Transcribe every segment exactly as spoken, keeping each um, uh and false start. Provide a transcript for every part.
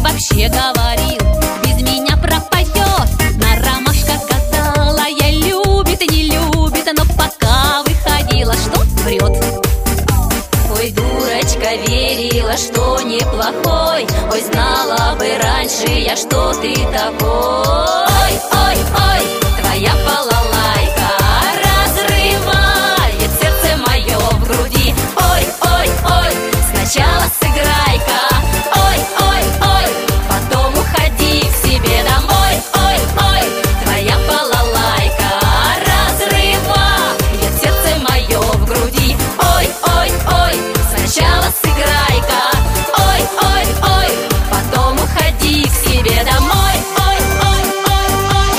вообще говорил, без меня пропадет. На ромашках гадала я, любит и не любит, но пока выходила, что врет. Ой, дурочка, верила, что неплохой. Ой, знала бы раньше я, что ты такой. Ой, ой, ой, твоя балалайка разрывает сердце мое в груди. Ой, ой, ой, сначала сыграй-ка. Ой, ой, ой, потом уходи к себе домой. Ой, ой, твоя балалайка разрывает сердце мое в груди. Ой, ой, ой, сначала сыграй-ка. Ой, ой, ой, потом уходи к себе домой. Ой, ой, ой, ой,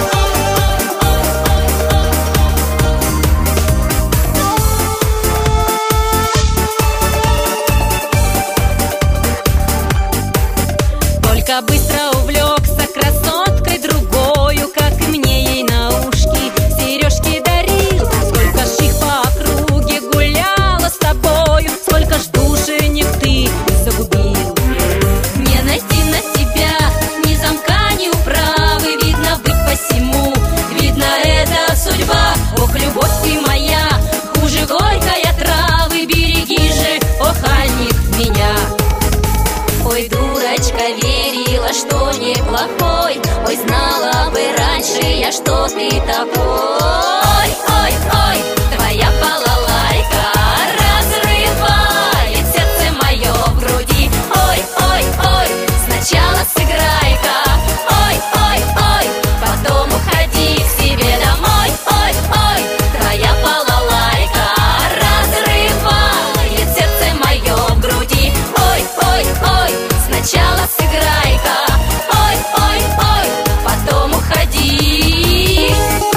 ой, ой. Только быстро увлекся красоткой другою, как и мне ей на ушки сережки дарил. Сколько ж их по округе гуляла с тобою, сколько ж душенек ты загубил. Не найти на тебя ни замка, ни управы, видно быть посему, видно это судьба. Ох, любовь ты моя, хуже горькой отравы, береги же, охальник, меня. Ой, дурочка, верила, что неплохой. Ой, знала бы раньше я, что ты такой. Ой, ой, ой, твоя балалайка разрывает сердце мое в груди. Ой, ой, ой, сначала сыграй-ка. Ой, ой, ой, потом уходи к себе домой. Ой, ой, твоя балалайка разрывает сердце мое в груди. Ой, ой, ой, сначала сыграй-ка. Ой, ой, ой, потом уходи.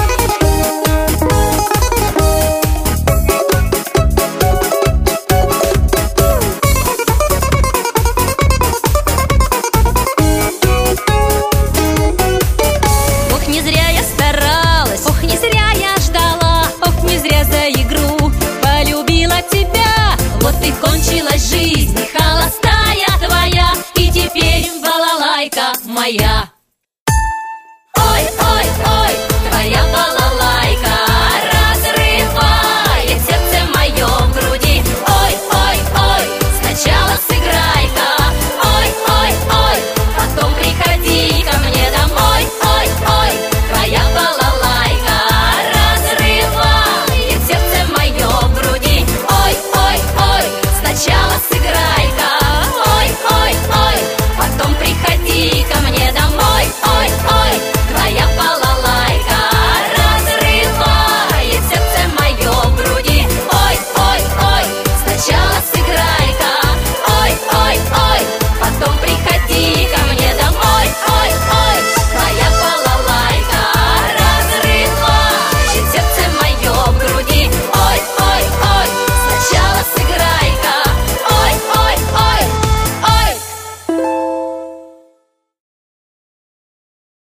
Ох, не зря я старалась, ох, не зря я ждала, ох, не зря за игру полюбила тебя. Вот и кончилась жизнь холостая твоя, и теперь балалайка моя.